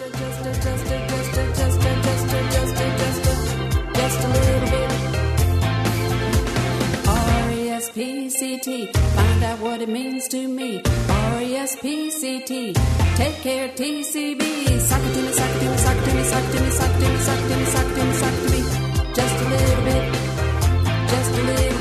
a little bit. R-E-S-P-C-T, find out what it means to me. R-E-S-P-C-T, take care TCB. Suck it to me, suck it to me, suck it to me, suck it to me, suck it to me, suck it to me, suck it to me, suck it to me. Just a little bit, just a little.